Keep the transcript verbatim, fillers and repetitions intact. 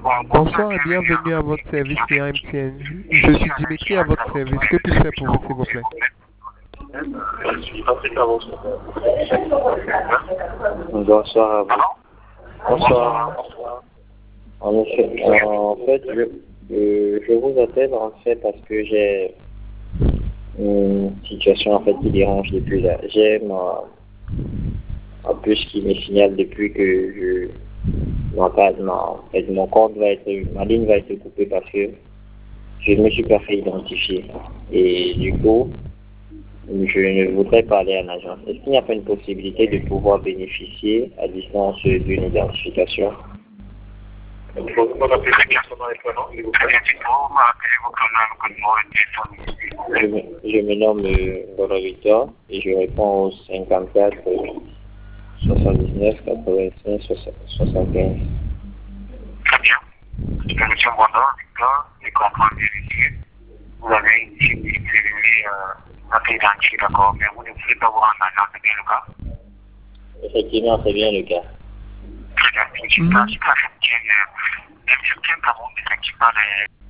Bonsoir et bienvenue à votre service client M T N. Je suis Dimitri à votre service. Que puis-je faire pour vous, s'il vous plaît? Bonsoir à vous. Bonsoir. En, effet, en fait, je, euh, je vous appelle en fait parce que j'ai une situation en fait qui dérange depuis là. J'ai ma, un puce qui me signale depuis que je ma, ma, en fait, mon compte va être, ma ligne va être coupée parce que je ne me suis pas fait identifier. Et du coup, je ne voudrais pas aller à l'agence. Est-ce qu'il n'y a pas une possibilité de pouvoir bénéficier à distance d'une identification? Je, me- je me nomme euh, Golo Victor et je réponds au cinquante-quatre soixante-dix-neuf quatre-vingt-cinq soixante-quinze. Très bien. Je me suis Golo Victor et comprendre ici. Vous avez ici distribué notre identité, d'accord, mais vous ne pouvez pas vous rendre en agence, c'est bien le cas? Effectivement, c'est bien le cas. Très bien. Effectivement, c'est pas effectivement, effectivement, effectivement,